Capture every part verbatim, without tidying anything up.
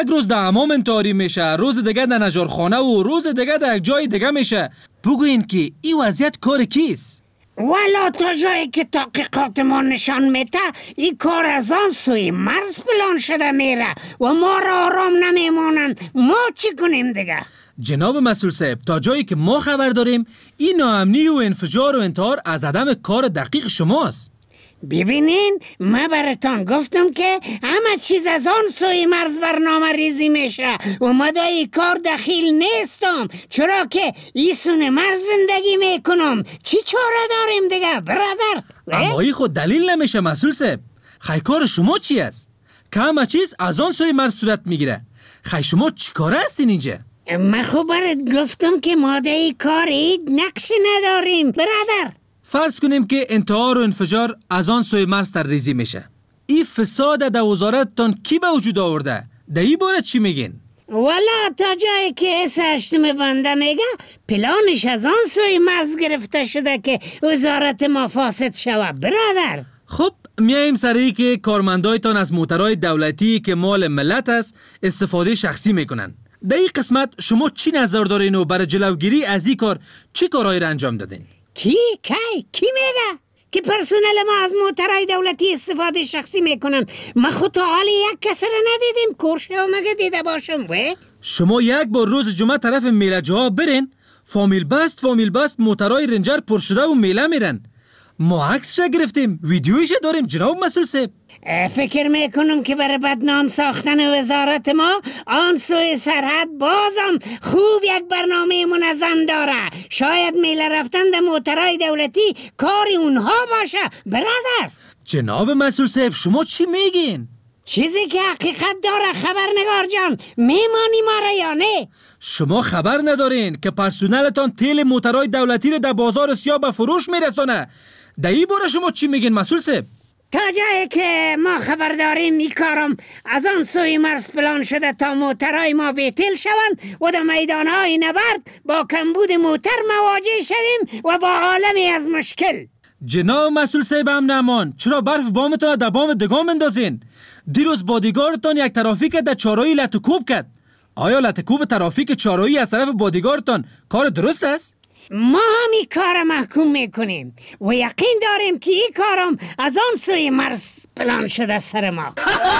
یک روز در حمام انتحاری میشه، روز دیگه در نجارخانه و روز دیگه در یک جای دیگه میشه. بگوین که این وضعیت کار کیست؟ والا تا جایی که تحقیقات ما نشان میده این کار از آن سوی مرز پلان شده میره و ما را آرام نمیمونن. ما چی کنیم دیگه؟ جناب مسئول صاحب، تا جایی که ما خبر داریم این ناامنی و انفجار و انتحار از عدم کار دقیق شماست. ببینین ما براتان گفتم که همه چیز از آن سوی مرز برنامه ریزی میشه و ما در این کار دخیل نیستم، چرا که ایسون مرز زندگی میکنم. چی چاره داریم دیگه برادر؟ اما این خود دلیل نمیشه مسئول صاحب. خی کار شما چی است؟ که همه چیز از آن سوی مرز صورت میگیره. خی شما چی کاره هستین اینجا؟ من خوب برات گفتم که ما در این کار هیچ نقشی نداریم برادر. فرض کنیم که انتحار و انفجار از آن سوی مرز در ریزی میشه. این فساد در وزارتتان کی به وجود آورده؟ در این باره چی میگین؟ والا تا جایی که سرشتم بنده میگه پلانش از آن سوی مرز گرفته شده که وزارت ما فاسد شود برادر. خب میایم سری که کارمندایتان از موترهای دولتی که مال ملت است استفاده شخصی میکنن. در این قسمت شما چی نظر دارین و برای جلوگیری از این کار چی کارهایی را انجام دادین؟ کی؟ کی؟ کی میگه؟ که پرسنل ما از موترهای دولتی استفاده شخصی میکنن. ما خود تا حالی یک کس را ندیدیم. کورشه و مگه دیده باشم وی؟ شما یک بار روز جمعه طرف میله ها برین، فامیل بست فامیل بست موترهای رنجر پر شده و میله میرن. ما عکسش گرفتیم، ویدیویش داریم جناب مسئول صاحب. فکر میکنم که برای بدنام ساختن وزارت ما آن سوی سرحد بازم خوب یک برنامه منظم داره. شاید میله رفتن در موترهای دولتی کاری اونها باشه برادر. جناب مسئول صاحب شما چی میگین؟ چیزی که حقیقت داره خبرنگار جان. میمانی ما را یا نه؟ شما خبر ندارین که پرسنلتان تیل موترهای دولتی رو در بازار سیاه به فروش میرسونه. در این باره شما چی میگین مسئول صاحب؟ تا جایی که ما خبر داریم این کارم از آن سوی مرز پلان شده تا موترهای ما بیتل شوند و در میدانهای نبرد با کمبود موتر مواجه شویم و با عالمی از مشکل. جناب مسئول صاحب هم نمان، چرا برف بامتان در بام دگام اندازین؟ دیروز بادیگارتان یک ترافیک در چهارراهی لطوکوب کرد. آیا لطوکوب ترافیک چهارراهی از طرف بادیگارتان کار درست است؟ ما هم این کار محکوم میکنیم و یقین داریم که این کارم از آن سوی مرز پلان شده سر ما.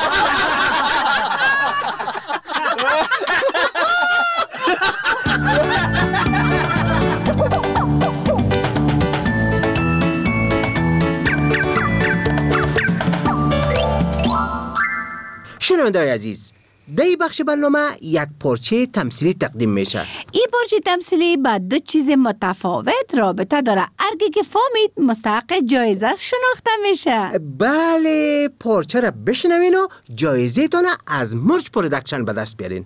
شنونده‌های عزیز، در این بخش برنامه یک پارچه تمثیلی تقدیم میشه. این پارچه تمثیلی با دو چیز متفاوت رابطه داره. هرگی که فهمید مستحق جایزه شناخته میشه. بله، پارچه را بشنوین و جایزه تانه از مرچ پرودکشن به دست بیارین.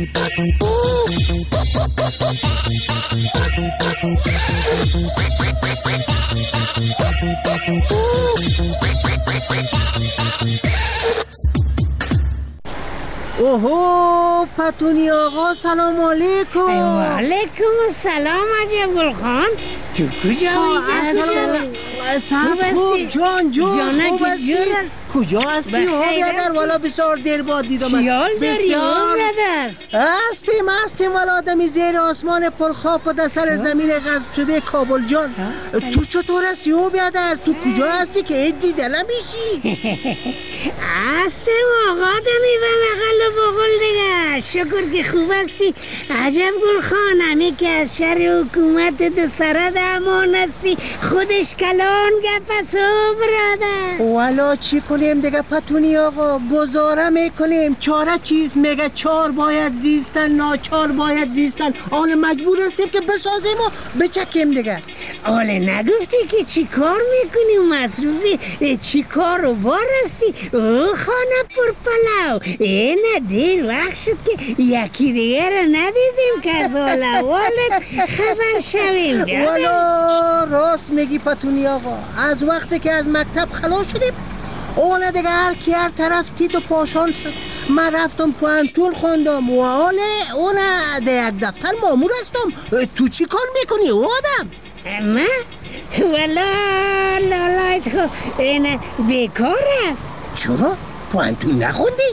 اوهو پتونی آقا سلام علیکم. و علیکم السلام عجب گل خان. تو کجا میجستی؟ سب خوب جان جان خوب هستی؟ کجا هستی؟ ها بیادر والا بسیار دیر باد دیدم. چیال داری ها بیادر؟ هستیم هستیم والا آدمی زیر آسمان پر خاک و در سر زمین غصب شده کابل جان. تو چطور هستی ها بیادر؟ تو کجا هستی که اید دیده نمیشی؟ هستم آقا آدمی و مقل و بغل دیگه. شکر که خوب هستی. عجب گل خان، همی که از شر حکومت دو سرد امان هستی خودش کلان گفسو براده. والا چی کنیم دیگه پتونی آقا، گزاره میکنیم. چاره چیز میگه چار باید زیستن ناچار باید زیستن. آن مجبور هستیم که بسازیم و بچکیم دیگه. آله نگفتی که چی کار میکنی و مصروفی چی کار رو بار هستی؟ او خانه پر پلاو. اینه دیر وقت شد که یکی دیگه رو ندیدیم که از حال اولت خبر شویم. والا راست میگی پتونی آقا، از وقتی که از مکتب خلاص شدیم اون دیگه هر کی هر طرف تیت و پاشان شد. من رفتم پانتون خوندم و حاله اون در یک دفتر مامور هستم. تو چی کار میکنی او آدم؟ من؟ والا لالایت خو این بیکار است. چرا؟ پانتون نخوندی؟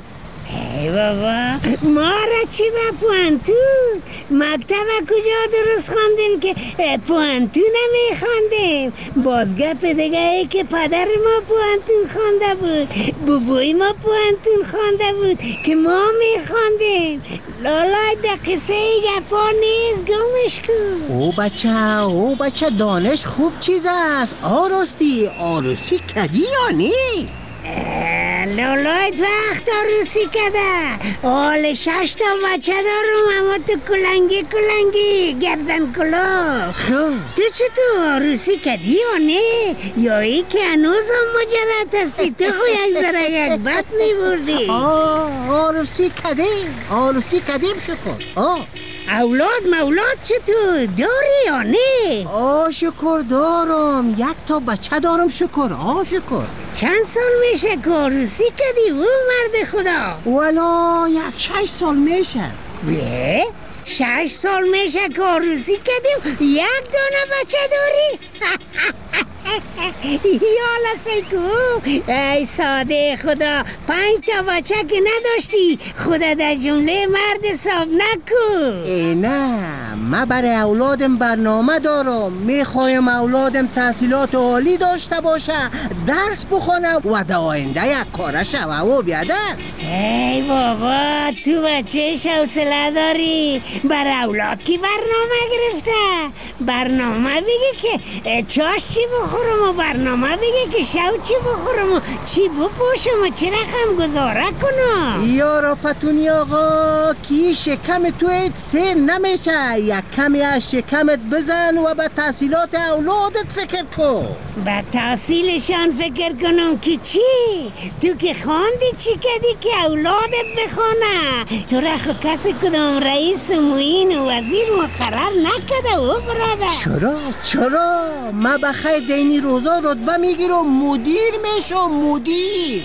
ای بابا ما را چی به پوانتون؟ مکتب کجا درست خواندیم که پوانتون نمی خواندیم؟ بازگپ دیگه ای که پدر ما پوانتون خونده بود، بابای ما پوانتون خونده بود که ما می خواندیم. لالای ده قصه ای گپا نیست، گمش کن. او بچه او بچه دانش خوب چیز است. آراستی آروسی کدی یا نی؟ لالایت وقت آروسی کده. حال شش تا بچه دارم اما تو کلنگی کلنگی گردن کلا. خب تو چطور آروسی کدی یا نه؟ یا ای که هنوزم مجرد هستی؟ تو خو یک ذره یک بط می بردی. آه آروسی کدیم آروسی کدیم شکر. آه اولاد مولاد چطور؟ داری یا نه؟ آه شکر دارم، یک تا بچه دارم شکر. آه شکر. چند سال میشه که آروسی کدی او مرد خدا؟ والا یک شش سال میشه. وی؟ شش سال میشه که آروسی کدیم یک دانه بچه داری؟ یالا سیکو ای ساده خدا، پنج تا بچه که نداشتی خدا در جمله مرد حساب نکن. ای نه، من برای اولادم برنامه دارم. میخوایم اولادم تحصیلات عالی داشته باشه، درس بخونه و در آینده یک کاره شوه و بیادر. ای بابا تو بچه حوصله داری؟ بر اولاد کی برنامه گرفته؟ برنامه بگی که چاش چی بخورم و برنامه بگی که شو چی بخورم و چی بپوشم و چی رقم گذاره کنم. یارا پتونی آقا کی شکم توی سیر نمیشه. یک کمی از شکمت بزن و به تحصیلات اولادت فکر کن. به تحصیلشان فکر کنم که چی؟ تو که خواندی چی کردی که اولادت بخونه؟ تو را خو کسی کدام رئیس معین و وزیر مقرر نکده و برادر؟ چرا؟ چرا؟ من بخیر دینی روزا رتبه میگیرم، مدیر میشم مدیر.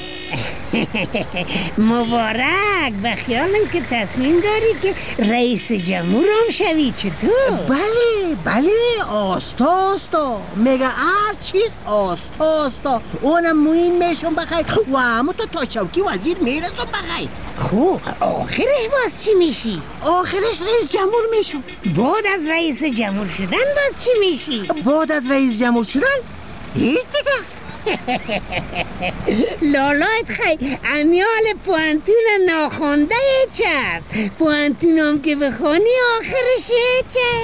مبارک. به خیالم که تصمیم داری که رئیس جمهور هم شوی. چطور؟ بله بله آستا آستا میگه هر چیز آستا آستا. اونم موین میشم بخیر و همون تو تا چوکی وزیر میرسم بخیر. خوب آخرش باز چی میشی؟ آخرش رئیس جمهور میشم. بعد از رئیس جمهور شدن باز چی میشی؟ بعد از رئیس جمهور شدن هیچ دیگه. لالایت خی امیال پوانتون ناخونده چه است؟ پوانتونم که بخونی آخرش چه؟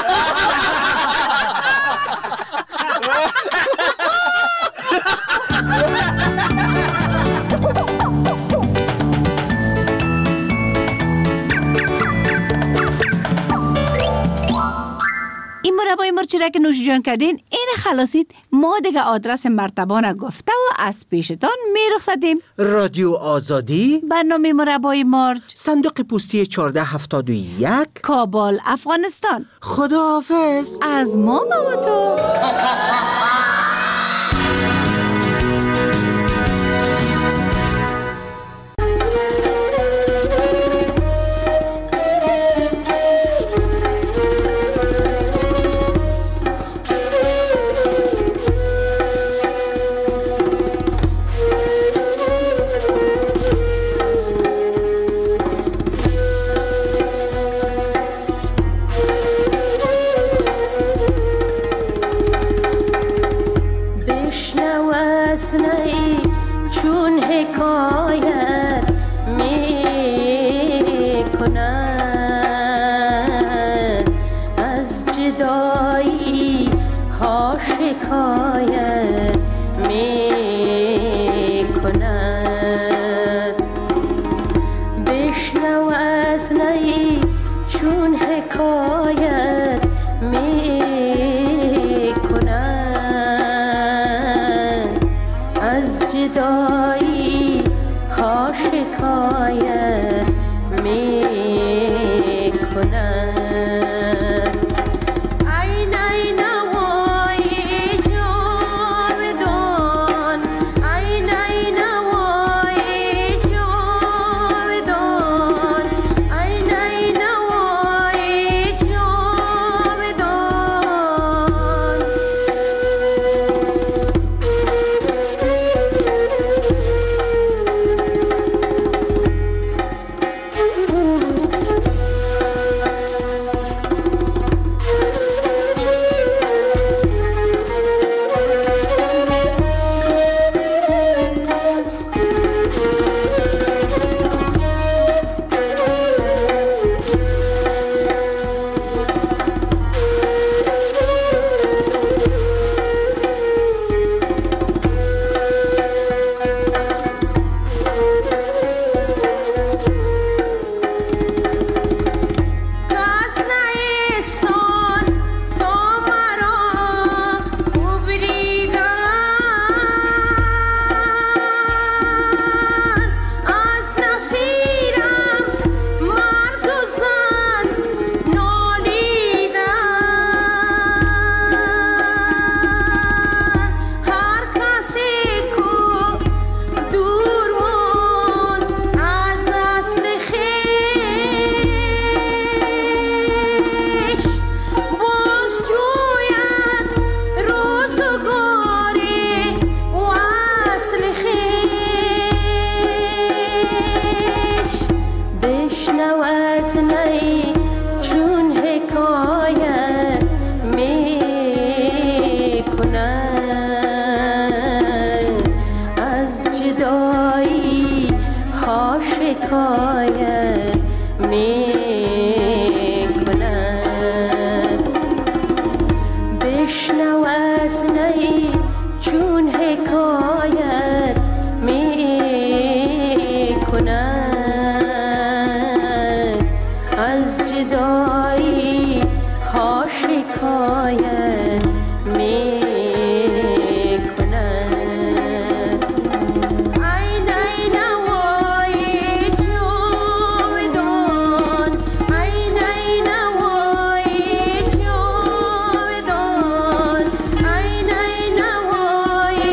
این مربای مرچرک نوش جان کردین این خلاصید. ما دیگه آدرس مرتبان گفته و از پیشتان می رخصتیم. رادیو آزادی، برنامه مربای مرچ، صندوق پستی چهارده هفتاد و یک، کابل افغانستان. خداحافظ. از ما و تو. وصلی چون حکایت می کنند، از جدایی ها شکایت می کنند. بشنو وصلی چون حکایت می کنند، از جدایی ها شکایت می کنند. عین عین وای جاودان، عین عین وای جاودان، عین عین وای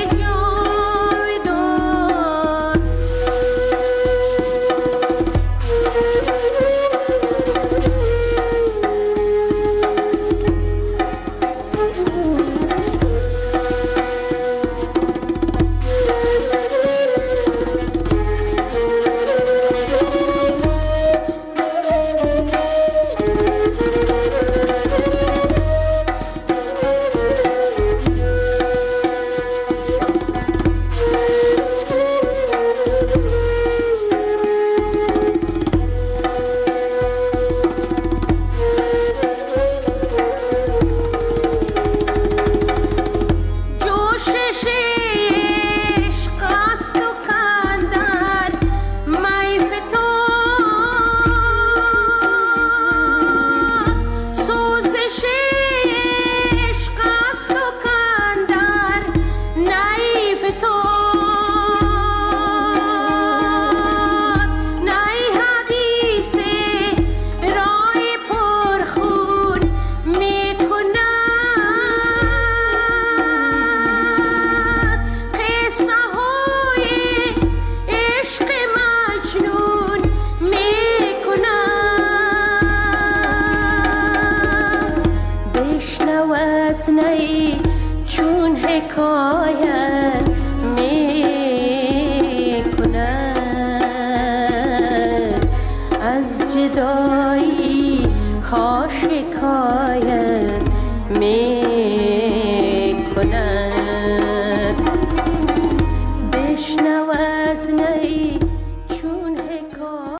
جاودان. جوشش عشق است و کندر می فتاد، سوزش عشق است و کندر نی فتاد، نی حدیث رای پرخون می کند، قصه های عشق مجنون می کند. بشنو وصلی چون حکایت می کند، از جدایی ها شکایت می